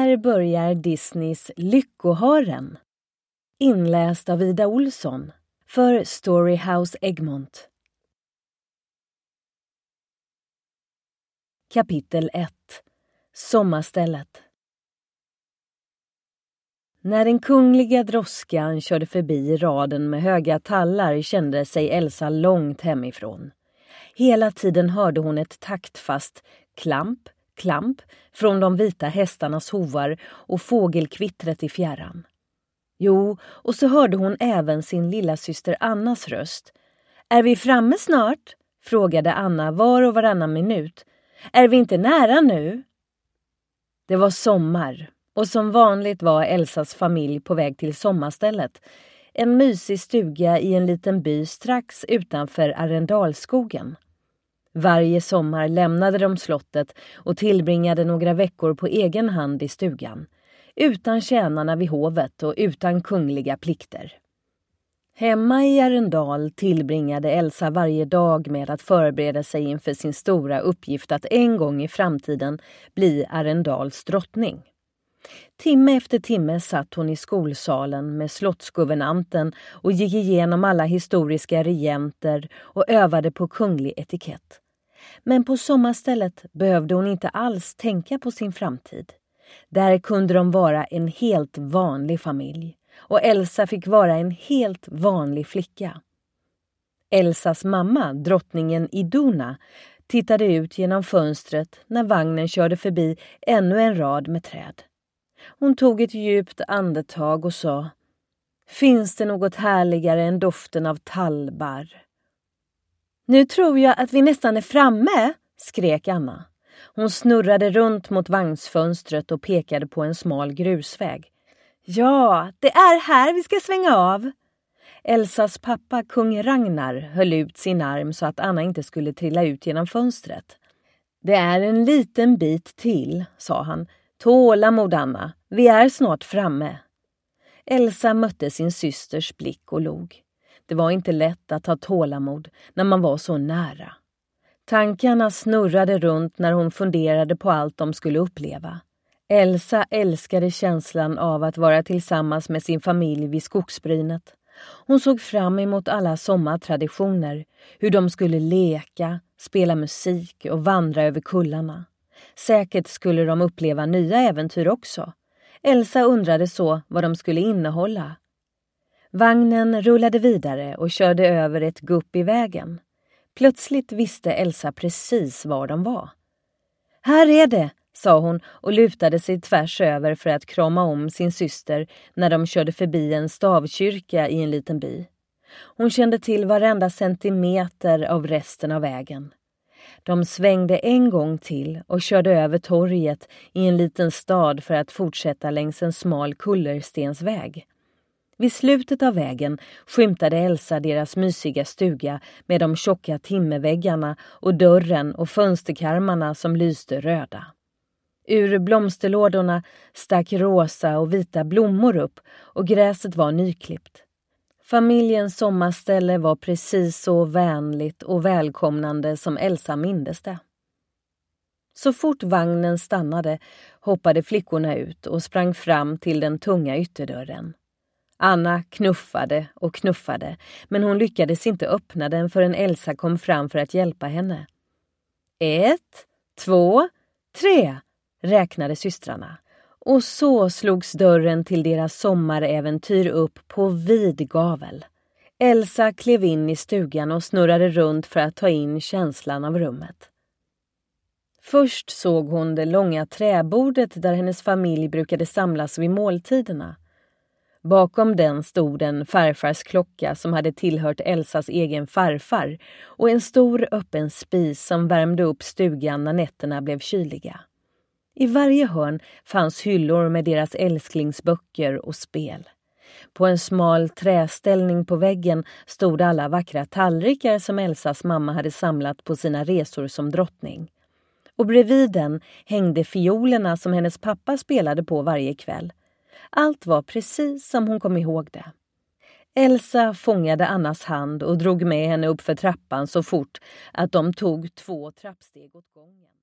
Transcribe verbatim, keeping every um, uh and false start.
Här börjar Disneys Lyckohören, inläst av Ida Olsson för Storyhouse Egmont. Kapitel ett. Sommarstället. När den kungliga droskan körde förbi raden med höga tallar kände sig Elsa långt hemifrån. Hela tiden hörde hon ett taktfast klamp, klamp från de vita hästarnas hovar och fågelkvittret i fjärran. Jo, och så hörde hon även sin lilla syster Annas röst. Är vi framme snart? Frågade Anna var och varannan minut. Är vi inte nära nu? Det var sommar och som vanligt var Elsas familj på väg till sommarstället. En mysig stuga i en liten by strax utanför Arendalsskogen. Varje sommar lämnade de slottet och tillbringade några veckor på egen hand i stugan. Utan tjänarna vid hovet och utan kungliga plikter. Hemma i Arendal tillbringade Elsa varje dag med att förbereda sig inför sin stora uppgift att en gång i framtiden bli Arendals drottning. Timme efter timme satt hon i skolsalen med slottsguvernanten och gick igenom alla historiska regenter och övade på kunglig etikett. Men på sommarstället behövde hon inte alls tänka på sin framtid. Där kunde de vara en helt vanlig familj. Och Elsa fick vara en helt vanlig flicka. Elsas mamma, drottningen Iduna, tittade ut genom fönstret när vagnen körde förbi ännu en rad med träd. Hon tog ett djupt andetag och sa: Finns det något härligare än doften av tallbar? Nu tror jag att vi nästan är framme, skrek Anna. Hon snurrade runt mot vagnsfönstret och pekade på en smal grusväg. Ja, det är här vi ska svänga av. Elsas pappa, kung Ragnar, höll ut sin arm så att Anna inte skulle trilla ut genom fönstret. Det är en liten bit till, sa han. Tålamod, Anna, vi är snart framme. Elsa mötte sin systers blick och log. Det var inte lätt att ha tålamod när man var så nära. Tankarna snurrade runt när hon funderade på allt de skulle uppleva. Elsa älskade känslan av att vara tillsammans med sin familj vid skogsbrynet. Hon såg fram emot alla sommartraditioner, hur de skulle leka, spela musik och vandra över kullarna. Säkert skulle de uppleva nya äventyr också. Elsa undrade så vad de skulle innehålla. Vagnen rullade vidare och körde över ett gupp i vägen. Plötsligt visste Elsa precis var de var. Här är det, sa hon och lutade sig tvärs över för att krama om sin syster när de körde förbi en stavkyrka i en liten by. Hon kände till varenda centimeter av resten av vägen. De svängde en gång till och körde över torget i en liten stad för att fortsätta längs en smal kullerstensväg. Vid slutet av vägen skymtade Elsa deras mysiga stuga med de tjocka timmerväggarna och dörren och fönsterkarmarna som lyste röda. Ur blomsterlådorna stack rosa och vita blommor upp och gräset var nyklippt. Familjens sommarställe var precis så vänligt och välkomnande som Elsa mindes det. Så fort vagnen stannade hoppade flickorna ut och sprang fram till den tunga ytterdörren. Anna knuffade och knuffade, men hon lyckades inte öppna den förrän Elsa kom fram för att hjälpa henne. Ett, två, tre, räknade systrarna. Och så slogs dörren till deras sommaräventyr upp på vid gavel. Elsa klev in i stugan och snurrade runt för att ta in känslan av rummet. Först såg hon det långa träbordet där hennes familj brukade samlas vid måltiderna. Bakom den stod en farfars klocka som hade tillhört Elsas egen farfar och en stor öppen spis som värmde upp stugan när nätterna blev kyliga. I varje hörn fanns hyllor med deras älsklingsböcker och spel. På en smal träställning på väggen stod alla vackra tallrikar som Elsas mamma hade samlat på sina resor som drottning. Och bredvid den hängde fiolerna som hennes pappa spelade på varje kväll. Allt var precis som hon kom ihåg det. Elsa fångade Annas hand och drog med henne upp för trappan så fort att de tog två trappsteg åt gången.